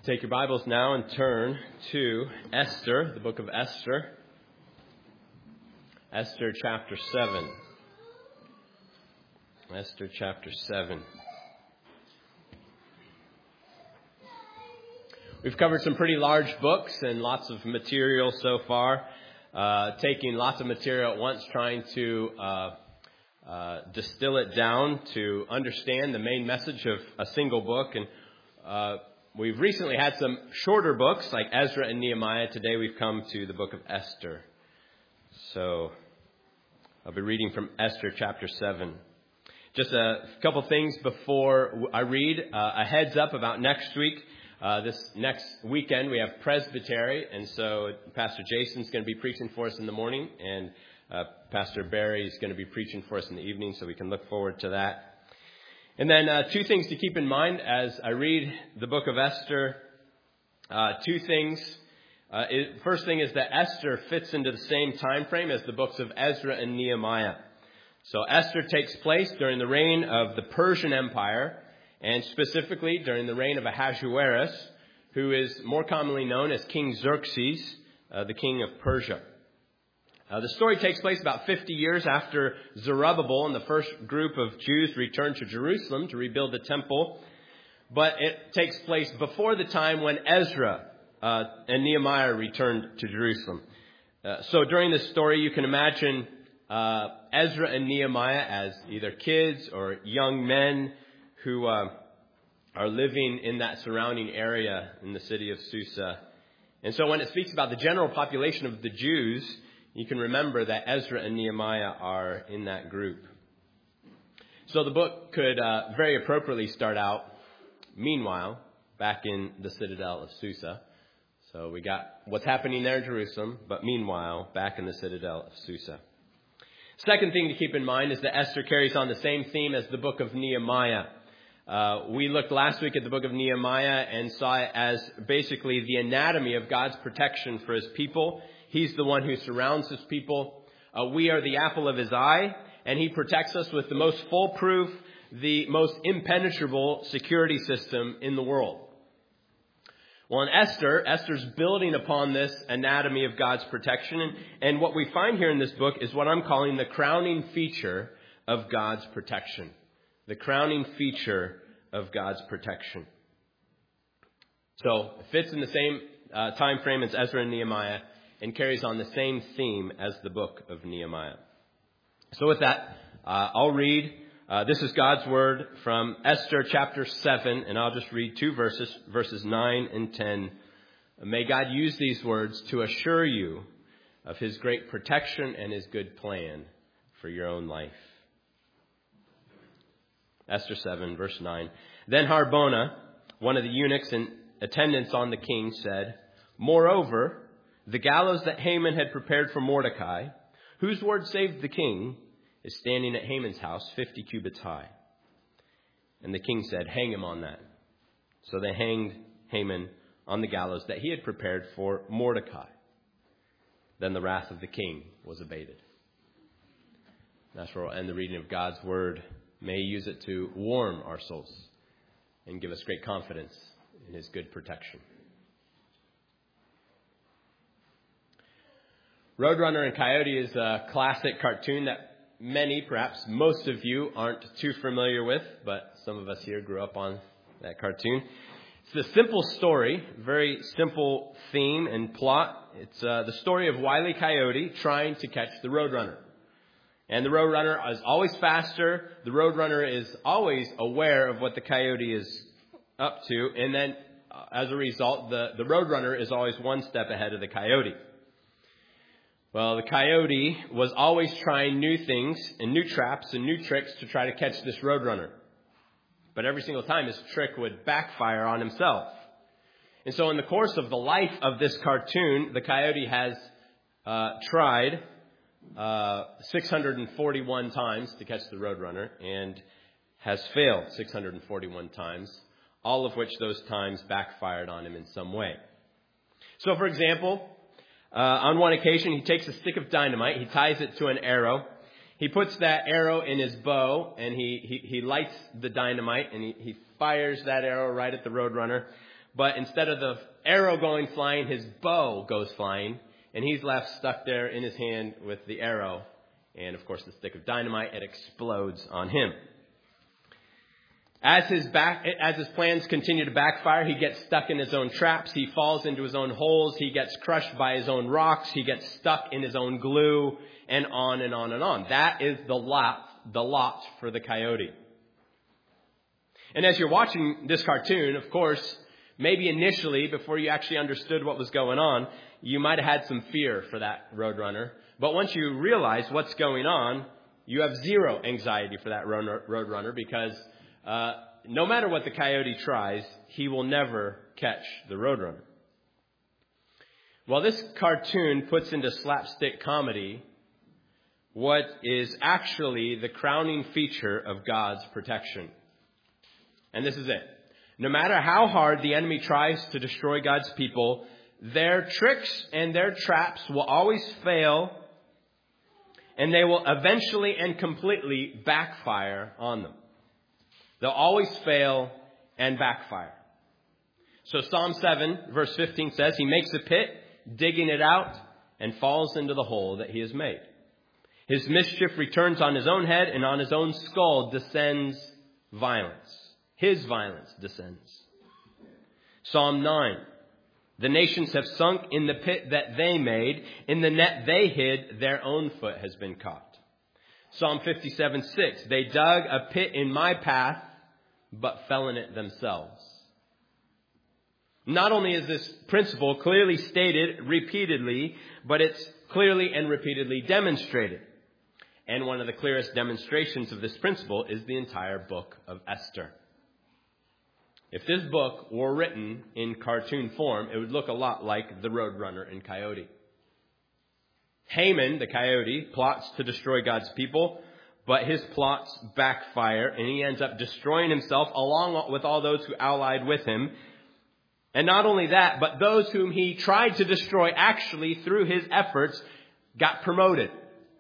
Take your Bibles now and turn to Esther, the book of Esther. Esther chapter 7. Esther chapter 7. We've covered some pretty large books and lots of material so far. Taking lots of material at once, trying to distill it down to understand the main message of a single book. And we've recently had some shorter books like Ezra and Nehemiah. Today we've come to the book of Esther. So I'll be reading from Esther chapter 7. Just a couple things before I read. A heads up about next week. This next weekend we have Presbytery, and so Pastor Jason's going to be preaching for us in the morning, and Pastor Barry is going to be preaching for us in the evening, so we can look forward to that. And then two things to keep in mind as I read the book of Esther. Two things. First thing is that Esther fits into the same time frame as the books of Ezra and Nehemiah. So Esther takes place during the reign of the Persian Empire, and specifically during the reign of Ahasuerus, who is more commonly known as King Xerxes, the king of Persia. The story takes place about 50 years after Zerubbabel and the first group of Jews returned to Jerusalem to rebuild the temple. But it takes place before the time when Ezra and Nehemiah returned to Jerusalem. So during this story, you can imagine Ezra and Nehemiah as either kids or young men who are living in that surrounding area in the city of Susa. And so when it speaks about the general population of the Jews, you can remember that Ezra and Nehemiah are in that group. So the book could very appropriately start out, meanwhile, back in the citadel of Susa. So we got what's happening there in Jerusalem, but meanwhile, back in the citadel of Susa. Second thing to keep in mind is that Esther carries on the same theme as the book of Nehemiah. We looked last week at the book of Nehemiah and saw it as basically the anatomy of God's protection for his people. He's the one who surrounds his people. We are the apple of his eye, and he protects us with the most foolproof, the most impenetrable security system in the world. Well, in Esther's building upon this anatomy of God's protection. And what we find here in this book is what I'm calling the crowning feature of God's protection. The crowning feature of God's protection. So it fits in the same time frame as Ezra and Nehemiah and carries on the same theme as the book of Nehemiah. So with that, I'll read. This is God's word from Esther chapter 7, and I'll just read two verses, verses 9 and 10. May God use these words to assure you of his great protection and his good plan for your own life. Esther 7, verse 9. Then Harbona, one of the eunuchs in attendance on the king, said, "Moreover, the gallows that Haman had prepared for Mordecai, whose word saved the king, is standing at Haman's house 50 cubits high." And the king said, "Hang him on that." So they hanged Haman on the gallows that he had prepared for Mordecai. Then the wrath of the king was abated. That's where we'll end the reading of God's word. May he use it to warm our souls and give us great confidence in his good protection. Roadrunner and Coyote is a classic cartoon that many, perhaps most of you, aren't too familiar with, but some of us here grew up on that cartoon. It's a simple story, very simple theme and plot. It's the story of Wile E. Coyote trying to catch the Roadrunner. And the Roadrunner is always faster. The Roadrunner is always aware of what the Coyote is up to. And then, as a result, the Roadrunner is always one step ahead of the Coyote. Well, the Coyote was always trying new things and new traps and new tricks to try to catch this Roadrunner. But every single time, his trick would backfire on himself. And so in the course of the life of this cartoon, the Coyote has tried 641 times to catch the Roadrunner and has failed 641 times, all of which those times backfired on him in some way. So, for example, on one occasion, he takes a stick of dynamite, he ties it to an arrow, he puts that arrow in his bow, and he lights the dynamite, and he fires that arrow right at the Roadrunner. but instead of the arrow going flying, his bow goes flying, and he's left stuck there in his hand with the arrow. And, of course, the stick of dynamite, it explodes on him. As his plans continue to backfire, he gets stuck in his own traps. He falls into his own holes. He gets crushed by his own rocks. He gets stuck in his own glue, and on and on and on. That is the lot for the coyote. And as you're watching this cartoon, of course, maybe initially, before you actually understood what was going on, you might have had some fear for that roadrunner. But once you realize what's going on, you have zero anxiety for that roadrunner because no matter what the coyote tries, he will never catch the roadrunner. Well, this cartoon puts into slapstick comedy what is actually the crowning feature of God's protection. And this is it. No matter how hard the enemy tries to destroy God's people, their tricks and their traps will always fail, and they will eventually and completely backfire on them. They'll always fail and backfire. So Psalm 7, verse 15 says, he makes a pit, digging it out, and falls into the hole that he has made. His mischief returns on his own head, and on his own skull descends violence. His violence descends. Psalm 9. The nations have sunk in the pit that they made. In the net they hid, their own foot has been caught. Psalm 57:6. They dug a pit in my path, but fell in it themselves. Not only is this principle clearly stated repeatedly, but it's clearly and repeatedly demonstrated. And one of the clearest demonstrations of this principle is the entire book of Esther. If this book were written in cartoon form, it would look a lot like the Roadrunner and Coyote. Haman, the coyote, plots to destroy God's people, but his plots backfire, and he ends up destroying himself along with all those who allied with him. And not only that, but those whom he tried to destroy actually, through his efforts, got promoted.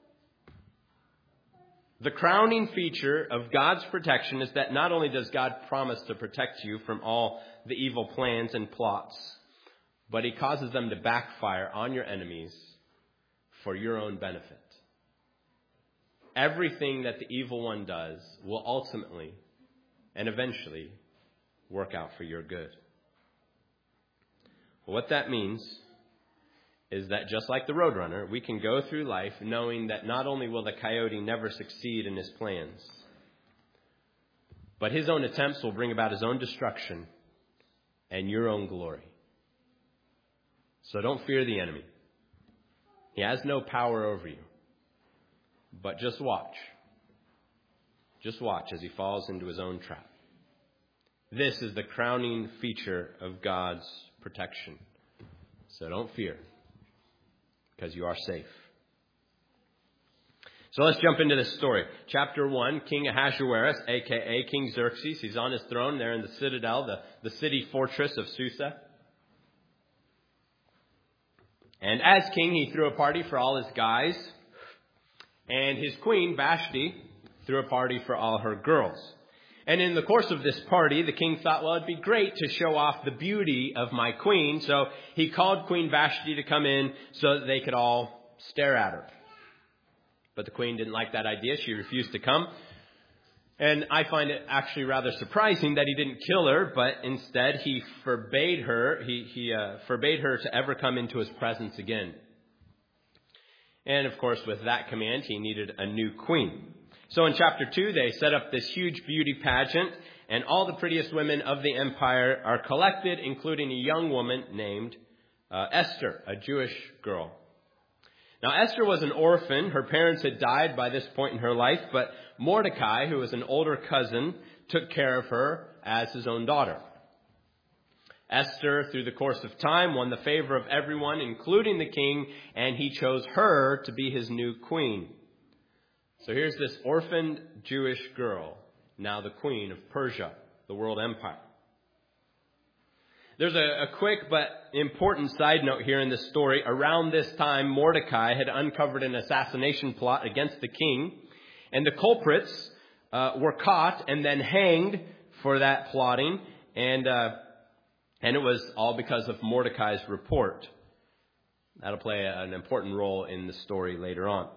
The crowning feature of God's protection is that not only does God promise to protect you from all the evil plans and plots, but he causes them to backfire on your enemies for your own benefit. Everything that the evil one does will ultimately and eventually work out for your good. Well, what that means is that just like the Roadrunner, we can go through life knowing that not only will the coyote never succeed in his plans, but his own attempts will bring about his own destruction and your own glory. So don't fear the enemy. He has no power over you. But just watch. Just watch as he falls into his own trap. This is the crowning feature of God's protection. So don't fear, because you are safe. So let's jump into this story. Chapter 1, King Ahasuerus, a.k.a. King Xerxes. He's on his throne there in the citadel, the city fortress of Susa. And as king, he threw a party for all his guys. And his queen, Vashti, threw a party for all her girls. And in the course of this party, the king thought, well, it'd be great to show off the beauty of my queen. So he called Queen Vashti to come in so that they could all stare at her. But the queen didn't like that idea. She refused to come. And I find it actually rather surprising that he didn't kill her, but instead he forbade her. He forbade her to ever come into his presence again. And of course, with that command, he needed a new queen. So in chapter 2, they set up this huge beauty pageant, and all the prettiest women of the empire are collected, including a young woman named Esther, a Jewish girl. Now, Esther was an orphan. Her parents had died by this point in her life, but Mordecai, who was an older cousin, took care of her as his own daughter. Esther, through the course of time, won the favor of everyone, including the king, and he chose her to be his new queen. So here's this orphaned Jewish girl, now the queen of Persia, the world empire. There's a quick but important side note here in this story. Around this time, Mordecai had uncovered an assassination plot against the king, and the culprits were caught and then hanged for that plotting. And And it was all because of Mordecai's report. That'll play an important role in the story later on.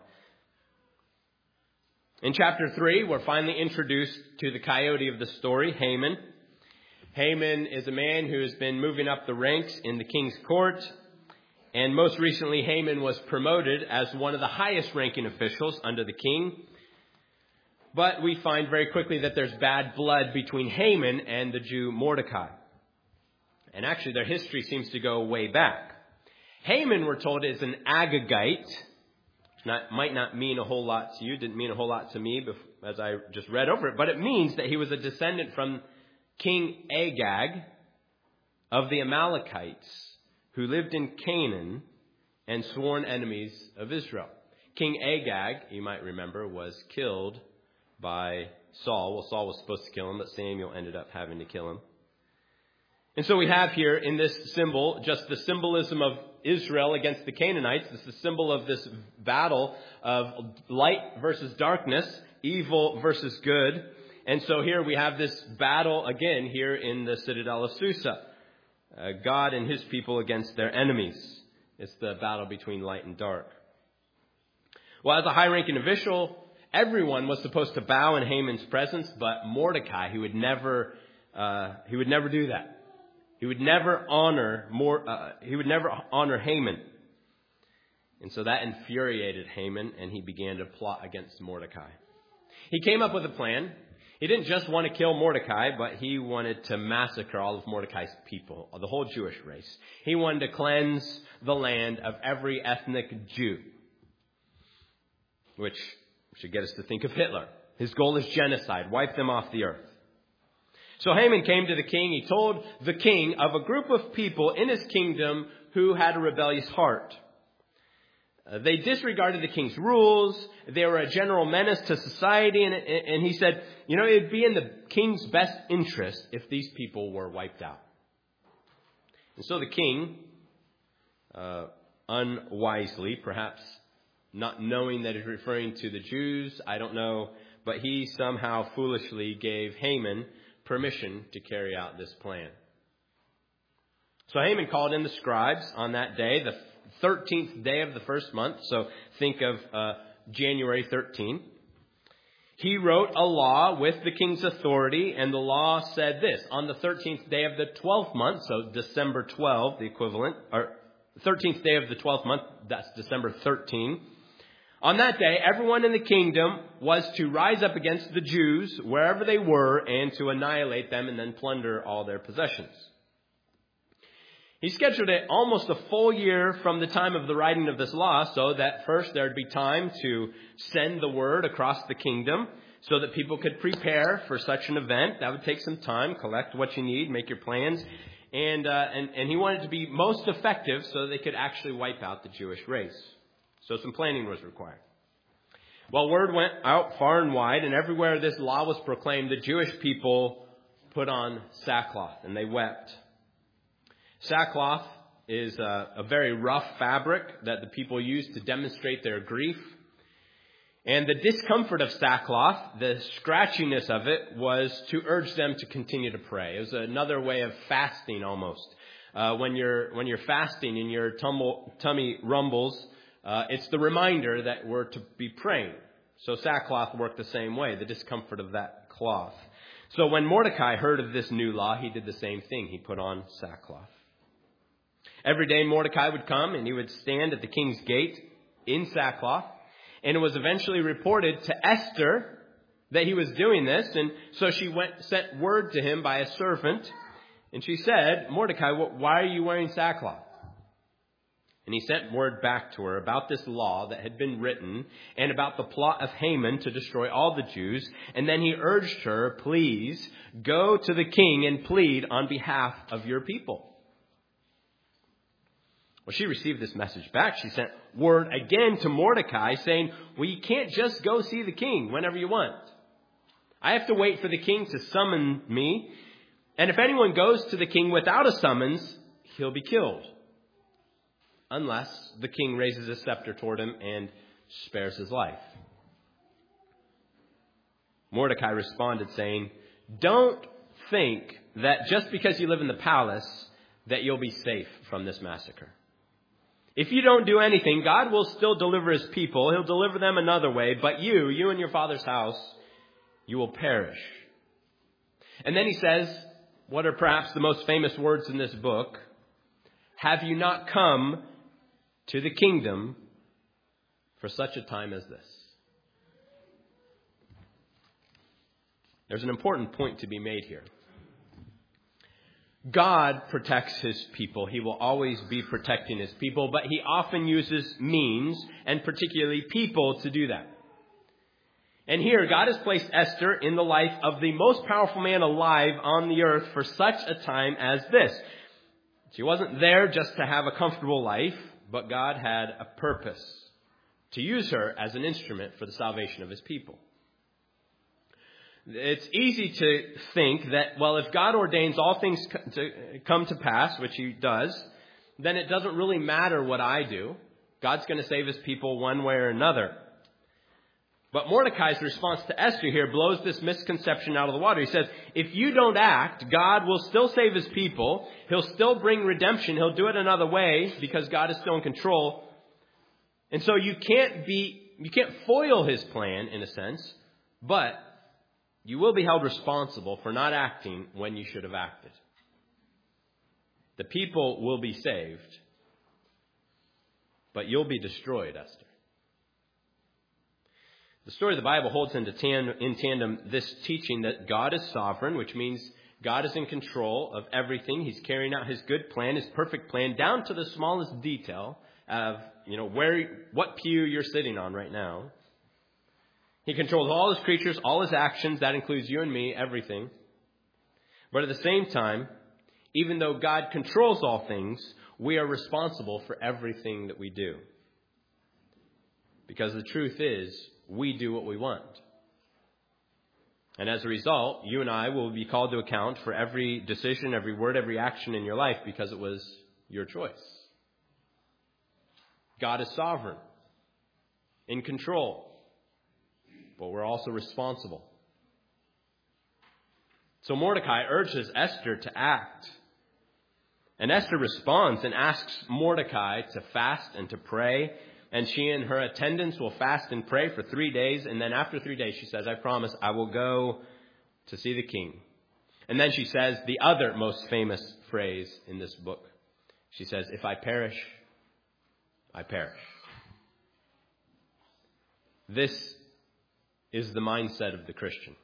In chapter 3, we're finally introduced to the coyote of the story, Haman. Haman is a man who has been moving up the ranks in the king's court. And most recently, Haman was promoted as one of the highest ranking officials under the king. But we find very quickly that there's bad blood between Haman and the Jew Mordecai. And actually, their history seems to go way back. Haman, we're told, is an Agagite. Might not mean a whole lot to you. Didn't mean a whole lot to me as I just read over it. But it means that he was a descendant from King Agag of the Amalekites, who lived in Canaan and sworn enemies of Israel. King Agag, you might remember, was killed by Saul. Well, Saul was supposed to kill him, but Samuel ended up having to kill him. And so we have here in this symbol just the symbolism of Israel against the Canaanites. This is the symbol of this battle of light versus darkness, evil versus good. And so here we have this battle again here in the citadel of Susa. God and his people against their enemies. It's the battle between light and dark. Well, as a high-ranking official, everyone was supposed to bow in Haman's presence, but Mordecai, he would never do that. He would never honor Haman. And so that infuriated Haman, and he began to plot against Mordecai. He came up with a plan. He didn't just want to kill Mordecai, but he wanted to massacre all of Mordecai's people, the whole Jewish race. He wanted to cleanse the land of every ethnic Jew, which should get us to think of Hitler. His goal is genocide, wipe them off the earth. So Haman came to the king. He told the king of a group of people in his kingdom who had a rebellious heart. They disregarded the king's rules. They were a general menace to society. And he said, it would be in the king's best interest if these people were wiped out. And so the king, unwisely, perhaps not knowing that he's referring to the Jews, I don't know, but he somehow foolishly gave Haman permission to carry out this plan. So Haman called in the scribes on that day, the 13th day of the first month. So think of January 13. He wrote a law with the king's authority, and the law said this: on the 13th day of the 12th month, so December 12, the equivalent, or 13th day of the 12th month, that's December 13. On that day, everyone in the kingdom was to rise up against the Jews wherever they were and to annihilate them and then plunder all their possessions. He scheduled it almost a full year from the time of the writing of this law, so that first there would be time to send the word across the kingdom so that people could prepare for such an event. That would take some time, collect what you need, make your plans. And he wanted it to be most effective so that they could actually wipe out the Jewish race. So some planning was required. Well, word went out far and wide, and everywhere this law was proclaimed, the Jewish people put on sackcloth, and they wept. Sackcloth is a very rough fabric that the people used to demonstrate their grief. And the discomfort of sackcloth, the scratchiness of it, was to urge them to continue to pray. It was another way of fasting almost. When you're fasting and your tummy rumbles, it's the reminder that we're to be praying. So sackcloth worked the same way, the discomfort of that cloth. So when Mordecai heard of this new law, he did the same thing. He put on sackcloth. Every day Mordecai would come and he would stand at the king's gate in sackcloth. And it was eventually reported to Esther that he was doing this. And so she sent word to him by a servant. And she said, Mordecai, why are you wearing sackcloth? And he sent word back to her about this law that had been written and about the plot of Haman to destroy all the Jews. And then he urged her, please go to the king and plead on behalf of your people. Well, she received this message back. She sent word again to Mordecai saying, well, you can't just go see the king whenever you want. I have to wait for the king to summon me. And if anyone goes to the king without a summons, he'll be killed. Unless the king raises a scepter toward him and spares his life. Mordecai responded saying, don't think that just because you live in the palace, that you'll be safe from this massacre. If you don't do anything, God will still deliver his people. He'll deliver them another way, but you and your father's house, you will perish. And then he says, what are perhaps the most famous words in this book? Have you not come to the kingdom for such a time as this? There's an important point to be made here. God protects his people. He will always be protecting his people, but he often uses means, and particularly people, to do that. And here, God has placed Esther in the life of the most powerful man alive on the earth for such a time as this. She wasn't there just to have a comfortable life, but God had a purpose to use her as an instrument for the salvation of his people. It's easy to think that, well, if God ordains all things to come to pass, which he does, then it doesn't really matter what I do. God's going to save his people one way or another. But Mordecai's response to Esther here blows this misconception out of the water. He says, if you don't act, God will still save his people. He'll still bring redemption. He'll do it another way because God is still in control. And so you can't foil his plan in a sense, but you will be held responsible for not acting when you should have acted. The people will be saved, but you'll be destroyed, Esther. The story of the Bible holds in tandem this teaching that God is sovereign, which means God is in control of everything. He's carrying out his good plan, his perfect plan, down to the smallest detail of, what pew you're sitting on right now. He controls all his creatures, all his actions. That includes you and me, everything. But at the same time, even though God controls all things, we are responsible for everything that we do. Because the truth is, we do what we want. And as a result, you and I will be called to account for every decision, every word, every action in your life because it was your choice. God is sovereign, in control. But we're also responsible. So Mordecai urges Esther to act. And Esther responds and asks Mordecai to fast and to pray. And she and her attendants will fast and pray for 3 days. And then after 3 days, she says, I promise I will go to see the king. And then she says the other most famous phrase in this book. She says, if I perish, I perish. This is the mindset of the Christian.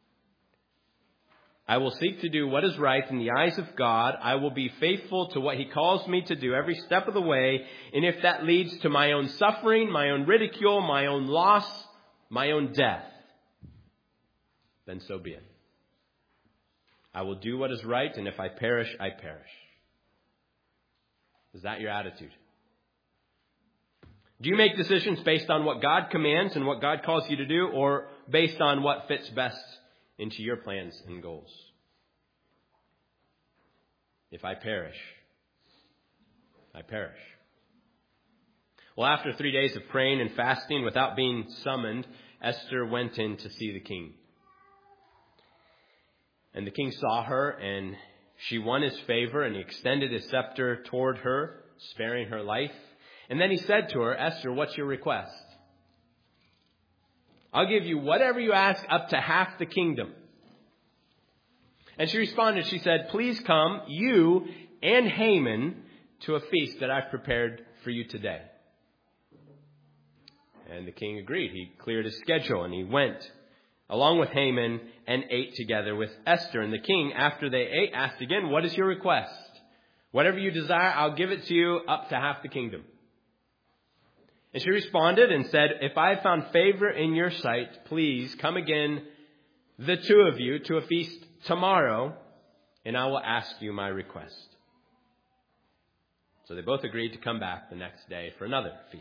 I will seek to do what is right in the eyes of God. I will be faithful to what he calls me to do every step of the way. And if that leads to my own suffering, my own ridicule, my own loss, my own death, then so be it. I will do what is right, and if I perish, I perish. Is that your attitude? Do you make decisions based on what God commands and what God calls you to do, or based on what fits best into your plans and goals? If I perish, I perish. Well, after 3 days of praying and fasting without being summoned, Esther went in to see the king. And the king saw her, and she won his favor, and he extended his scepter toward her, sparing her life. And then he said to her, Esther, what's your request? I'll give you whatever you ask, up to half the kingdom. And she responded, she said, please come, you and Haman, to a feast that I've prepared for you today. And the king agreed. He cleared his schedule and he went along with Haman and ate together with Esther. And the king, after they ate, asked again, what is your request? Whatever you desire, I'll give it to you, up to half the kingdom. And she responded and said, if I have found favor in your sight, please come again, the two of you, to a feast tomorrow, and I will ask you my request. So they both agreed to come back the next day for another feast.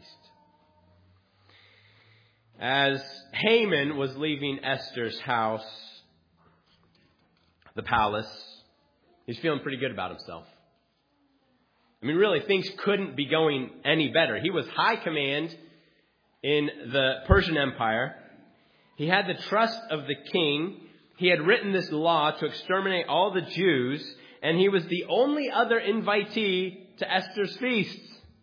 As Haman was leaving Esther's house, the palace, he's feeling pretty good about himself. I mean, really, things couldn't be going any better. He was high command in the Persian Empire. He had the trust of the king. He had written this law to exterminate all the Jews. and he was the only other invitee to Esther's feast.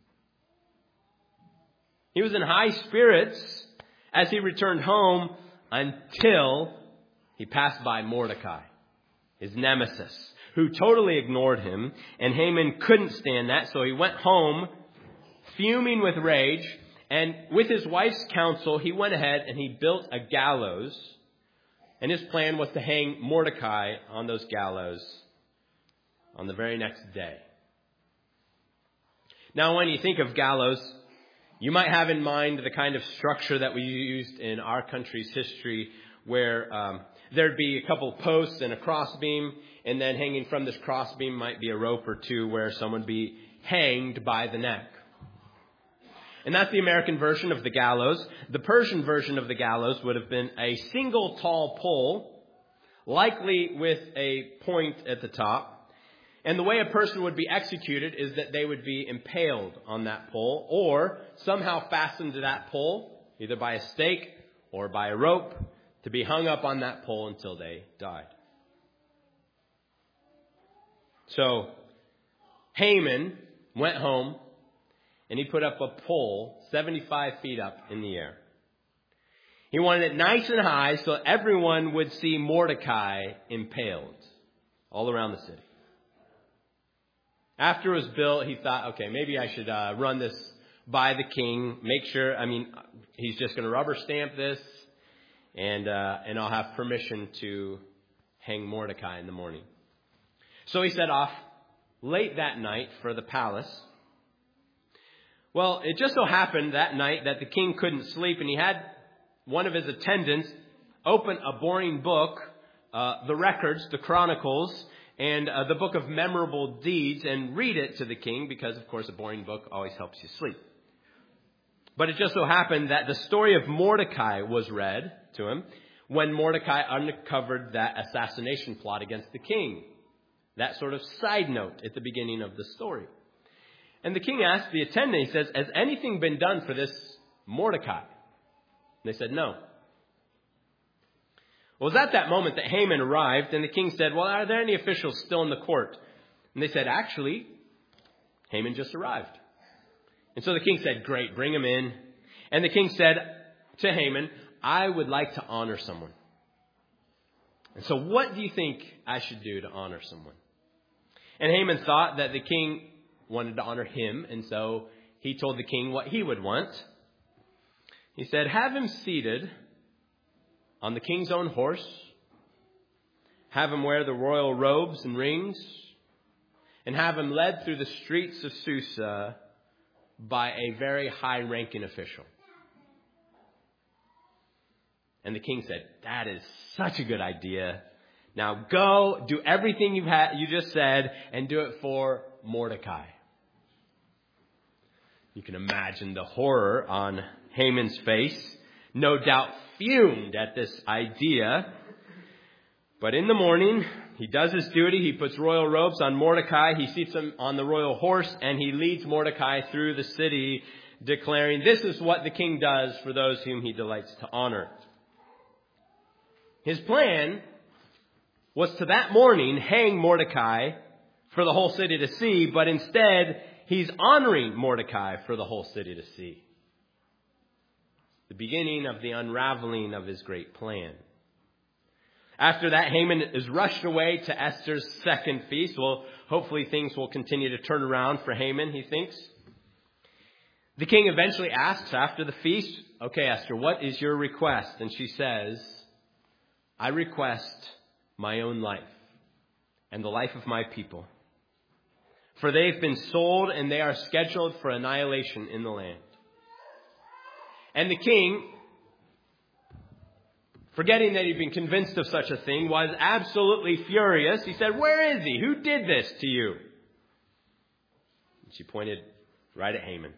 He was in high spirits as he returned home until he passed by Mordecai, his nemesis, who totally ignored him, and Haman couldn't stand that, so he went home fuming with rage, and with his wife's counsel, he went ahead and he built a gallows, and his plan was to hang Mordecai on those gallows on the very next day. Now, when you think of gallows, you might have in mind the kind of structure that we used in our country's history, where there'd be a couple posts and a crossbeam, and then hanging from this crossbeam might be a rope or two where someone would be hanged by the neck. And that's the American version of the gallows. The Persian version of the gallows would have been a single tall pole, likely with a point at the top. And the way a person would be executed is that they would be impaled on that pole or somehow fastened to that pole, either by a stake or by a rope, to be hung up on that pole until they died. So Haman went home and he put up a pole 75 feet up in the air. He wanted it nice and high so everyone would see Mordecai impaled all around the city. After it was built, he thought, okay, maybe I should run this by the king, make sure, he's just going to rubber stamp this, and I'll have permission to hang Mordecai in the morning. So he set off late that night for the palace. Well, it just so happened that night that the king couldn't sleep, and he had one of his attendants open a boring book, the records, the chronicles, and the book of memorable deeds, and read it to the king, because, of course, a boring book always helps you sleep. But it just so happened that the story of Mordecai was read to him when Mordecai uncovered that assassination plot against the king. That sort of side note at the beginning of the story. And the king asked the attendant, he says, has anything been done for this Mordecai? And they said, no. Well, it was at that moment that Haman arrived, and the king said, well, are there any officials still in the court? And they said, actually, Haman just arrived. And so the king said, great, bring him in. And the king said to Haman, I would like to honor someone. And so what do you think I should do to honor someone? And Haman thought that the king wanted to honor him, and so he told the king what he would want. He said, have him seated on the king's own horse, have him wear the royal robes and rings, and have him led through the streets of Susa by a very high-ranking official. And the king said, that is such a good idea. Now go, do everything you just said, and do it for Mordecai. You can imagine the horror on Haman's face, no doubt fumed at this idea. But in the morning, he does his duty. He puts royal robes on Mordecai. He seats him on the royal horse, and he leads Mordecai through the city, declaring, this is what the king does for those whom he delights to honor. His plan was to that morning hang Mordecai for the whole city to see, but instead he's honoring Mordecai for the whole city to see. The beginning of the unraveling of his great plan. After that, Haman is rushed away to Esther's second feast. Well, hopefully things will continue to turn around for Haman, he thinks. The king eventually asks after the feast, okay, Esther, what is your request? And she says, I request my own life and the life of my people. For they've been sold and they are scheduled for annihilation in the land. And the king, forgetting that he'd been convinced of such a thing, was absolutely furious. He said, where is he? Who did this to you? And she pointed right at Haman.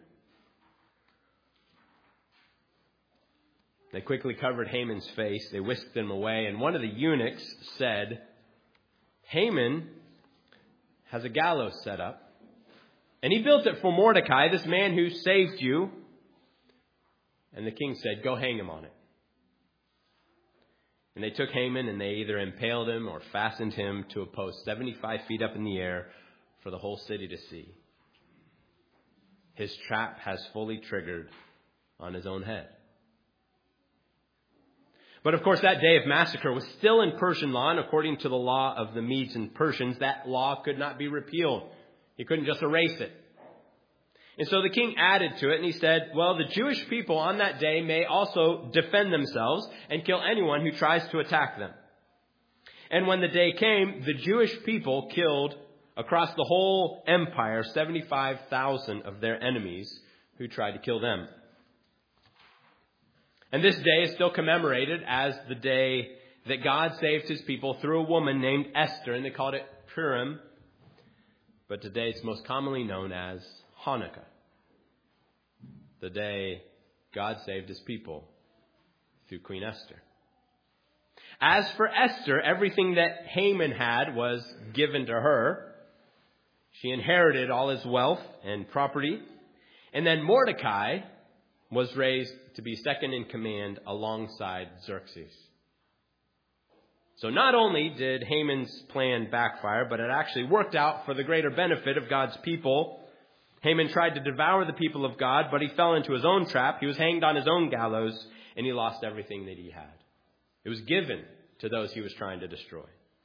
They quickly covered Haman's face. They whisked him away. And one of the eunuchs said, Haman has a gallows set up. And he built it for Mordecai, this man who saved you. And the king said, go hang him on it. And they took Haman and they either impaled him or fastened him to a post 75 feet up in the air for the whole city to see. His trap has fully triggered on his own head. But of course, that day of massacre was still in Persian law, and according to the law of the Medes and Persians, that law could not be repealed. He couldn't just erase it. And so the king added to it, and he said, well, the Jewish people on that day may also defend themselves and kill anyone who tries to attack them. And when the day came, the Jewish people killed across the whole empire 75,000 of their enemies who tried to kill them. And this day is still commemorated as the day that God saved his people through a woman named Esther, and they called it Purim. But today it's most commonly known as Hanukkah, the day God saved his people through Queen Esther. As for Esther, everything that Haman had was given to her. She inherited all his wealth and property. And then Mordecai was raised to be second in command alongside Xerxes. So not only did Haman's plan backfire, but it actually worked out for the greater benefit of God's people. Haman tried to devour the people of God, but he fell into his own trap. He was hanged on his own gallows, and he lost everything that he had. It was given to those he was trying to destroy.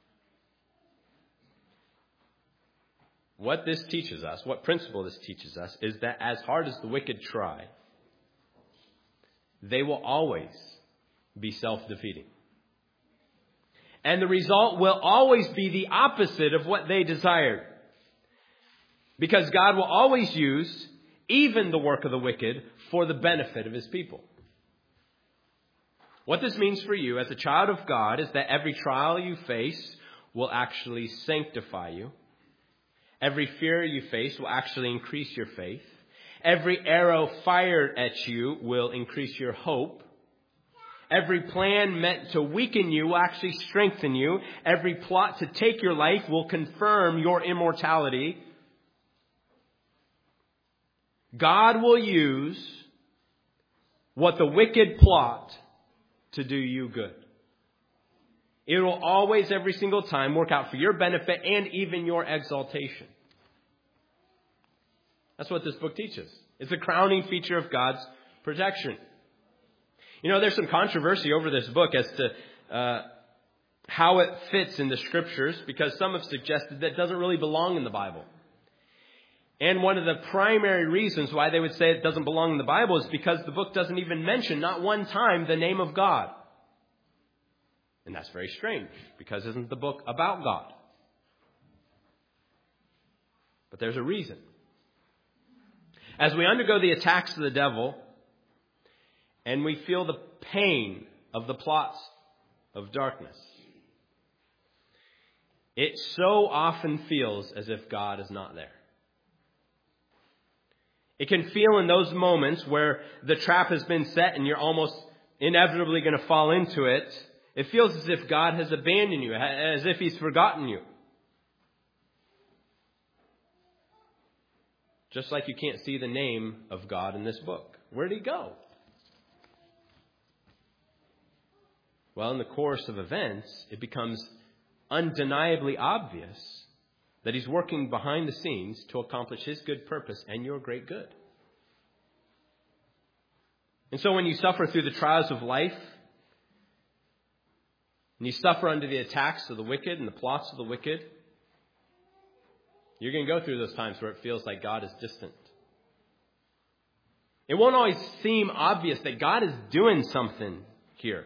What this teaches us, what principle this teaches us, is that as hard as the wicked try, they will always be self-defeating. And the result will always be the opposite of what they desired. Because God will always use even the work of the wicked for the benefit of his people. What this means for you as a child of God is that every trial you face will actually sanctify you. Every fear you face will actually increase your faith. Every arrow fired at you will increase your hope. Every plan meant to weaken you will actually strengthen you. Every plot to take your life will confirm your immortality. God will use what the wicked plot to do you good. It will always, every single time, work out for your benefit and even your exaltation. That's what this book teaches. It's a crowning feature of God's protection. You know, there's some controversy over this book as to how it fits in the Scriptures, because some have suggested that it doesn't really belong in the Bible. And one of the primary reasons why they would say it doesn't belong in the Bible is because the book doesn't even mention, not one time, the name of God. And that's very strange, because isn't the book about God? But there's a reason. As we undergo the attacks of the devil, and we feel the pain of the plots of darkness, it so often feels as if God is not there. It can feel in those moments where the trap has been set and you're almost inevitably going to fall into it. It feels as if God has abandoned you, as if he's forgotten you. Just like you can't see the name of God in this book. Where'd he go? Well, in the course of events, it becomes undeniably obvious that he's working behind the scenes to accomplish his good purpose and your great good. And so when you suffer through the trials of life, and you suffer under the attacks of the wicked and the plots of the wicked, you're going to go through those times where it feels like God is distant. It won't always seem obvious that God is doing something here.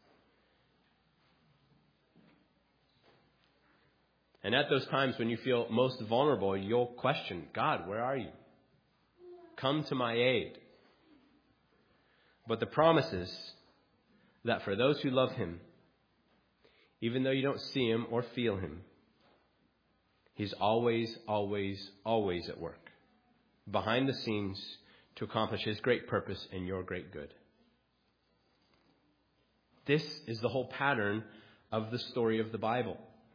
And at those times when you feel most vulnerable, you'll question, God, where are you? Come to my aid. But the promise is that for those who love him, even though you don't see him or feel him, he's always, always, always at work, behind the scenes, to accomplish his great purpose and your great good. This is the whole pattern of the story of the Bible.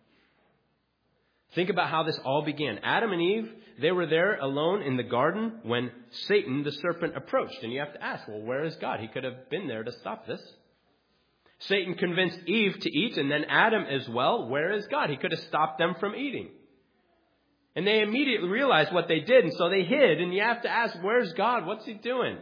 Think about how this all began. Adam and Eve, they were there alone in the garden when Satan, the serpent, approached. And you have to ask, well, where is God? He could have been there to stop this. Satan convinced Eve to eat, and then Adam as well. Where is God? He could have stopped them from eating. And they immediately realized what they did, and so they hid. And you have to ask, where's God? What's he doing?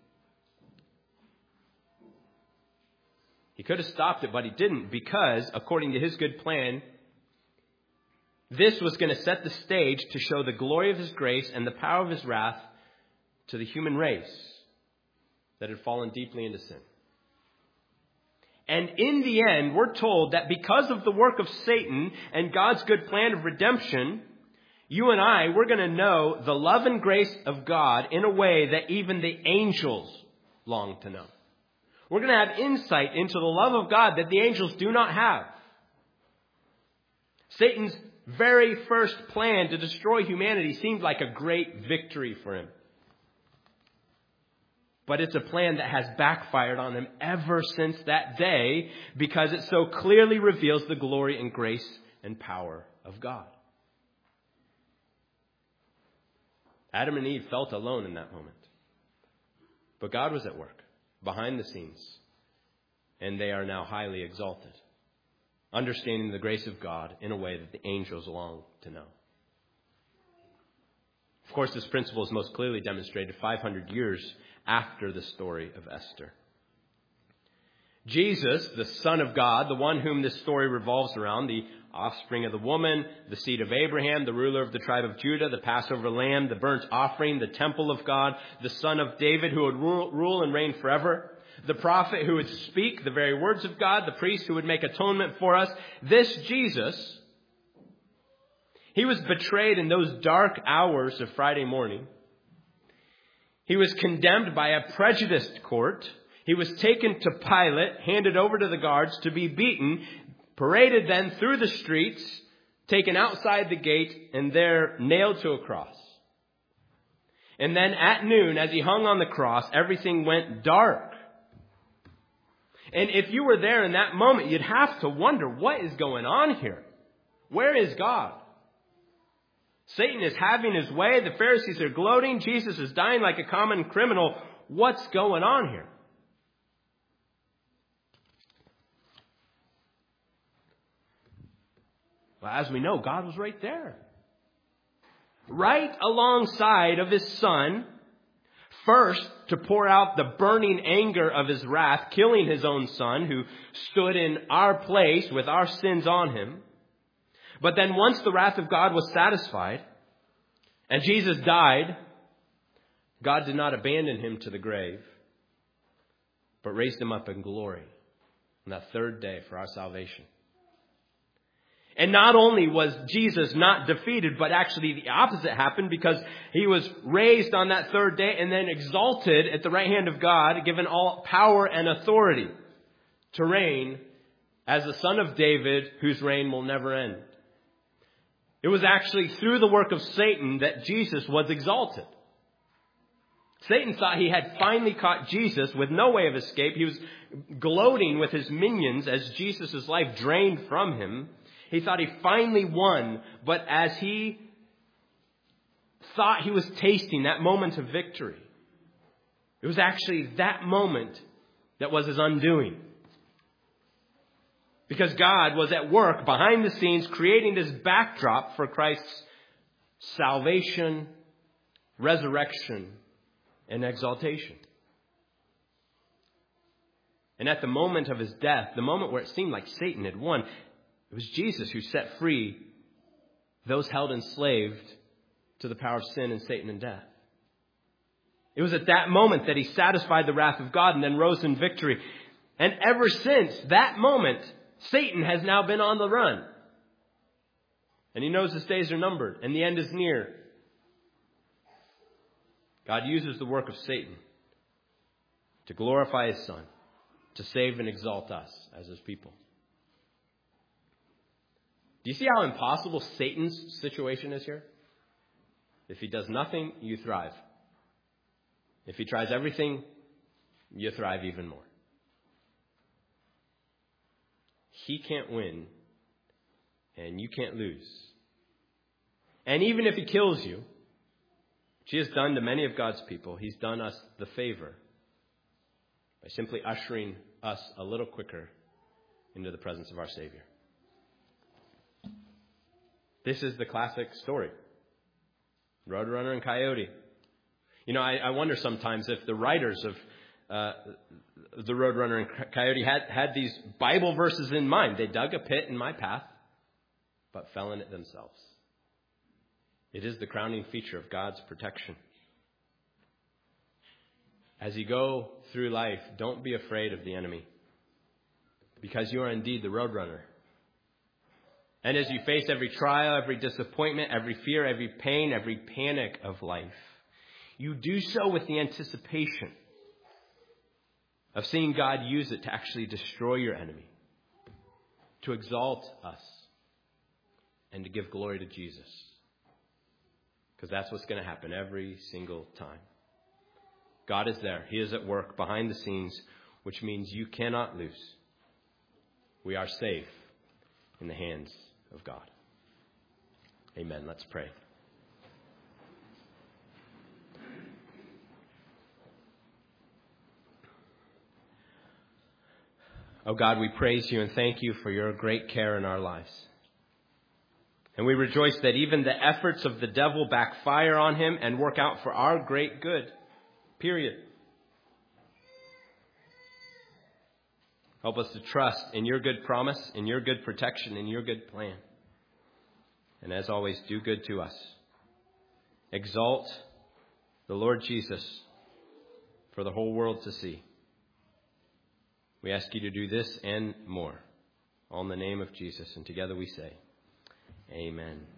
He could have stopped it, but he didn't, because, according to his good plan, this was going to set the stage to show the glory of his grace and the power of his wrath to the human race that had fallen deeply into sin. And in the end, we're told that because of the work of Satan and God's good plan of redemption, you and I, we're going to know the love and grace of God in a way that even the angels long to know. We're going to have insight into the love of God that the angels do not have. Satan's very first plan to destroy humanity seemed like a great victory for him. But it's a plan that has backfired on him ever since that day, because it so clearly reveals the glory and grace and power of God. Adam and Eve felt alone in that moment. But God was at work behind the scenes, and they are now highly exalted, understanding the grace of God in a way that the angels long to know. Of course, this principle is most clearly demonstrated 500 years after the story of Esther. Jesus, the Son of God, the one whom this story revolves around, the offspring of the woman, the seed of Abraham, the ruler of the tribe of Judah, the Passover lamb, the burnt offering, the temple of God, the Son of David who would rule and reign forever, the prophet who would speak the very words of God, the priest who would make atonement for us. This Jesus, he was betrayed in those dark hours of Friday morning. He was condemned by a prejudiced court. He was taken to Pilate, handed over to the guards to be beaten, paraded then through the streets, taken outside the gate, and there nailed to a cross. And then at noon, as he hung on the cross, everything went dark. And if you were there in that moment, you'd have to wonder, what is going on here? Where is God? Satan is having his way. The Pharisees are gloating. Jesus is dying like a common criminal. What's going on here? Well, as we know, God was right there. Right alongside of his Son. First, to pour out the burning anger of his wrath, killing his own Son, who stood in our place with our sins on him. But then once the wrath of God was satisfied and Jesus died, God did not abandon him to the grave, but raised him up in glory on that third day for our salvation. And not only was Jesus not defeated, but actually the opposite happened, because he was raised on that third day and then exalted at the right hand of God, given all power and authority to reign as the Son of David, whose reign will never end. It was actually through the work of Satan that Jesus was exalted. Satan thought he had finally caught Jesus with no way of escape. He was gloating with his minions as Jesus' life drained from him. He thought he finally won, but as he thought he was tasting that moment of victory, it was actually that moment that was his undoing. Because God was at work behind the scenes, creating this backdrop for Christ's salvation, resurrection, and exaltation. And at the moment of his death, the moment where it seemed like Satan had won, it was Jesus who set free those held enslaved to the power of sin and Satan and death. It was at that moment that he satisfied the wrath of God and then rose in victory. And ever since that moment, Satan has now been on the run. And he knows his days are numbered and the end is near. God uses the work of Satan to glorify his Son, to save and exalt us as his people. Do you see how impossible Satan's situation is here? If he does nothing, you thrive. If he tries everything, you thrive even more. He can't win, and you can't lose. And even if he kills you, which he has done to many of God's people, he's done us the favor by simply ushering us a little quicker into the presence of our Savior. This is the classic story. Roadrunner and Coyote. You know, I wonder sometimes if the writers of the Roadrunner and Coyote had these Bible verses in mind. They dug a pit in my path, but fell in it themselves. It is the crowning feature of God's protection. As you go through life, don't be afraid of the enemy, because you are indeed the roadrunner. And as you face every trial, every disappointment, every fear, every pain, every panic of life, you do so with the anticipation of seeing God use it to actually destroy your enemy, to exalt us, and to give glory to Jesus. Because that's what's going to happen every single time. God is there. He is at work behind the scenes, which means you cannot lose. We are safe in the hands of God. Amen. Let's pray. Oh God, we praise you and thank you for your great care in our lives. And we rejoice that even the efforts of the devil backfire on him and work out for our great good. Period. Help us to trust in your good promise, in your good protection, in your good plan. And as always, do good to us. Exalt the Lord Jesus for the whole world to see. We ask you to do this and more. All in the name of Jesus. And together we say, Amen.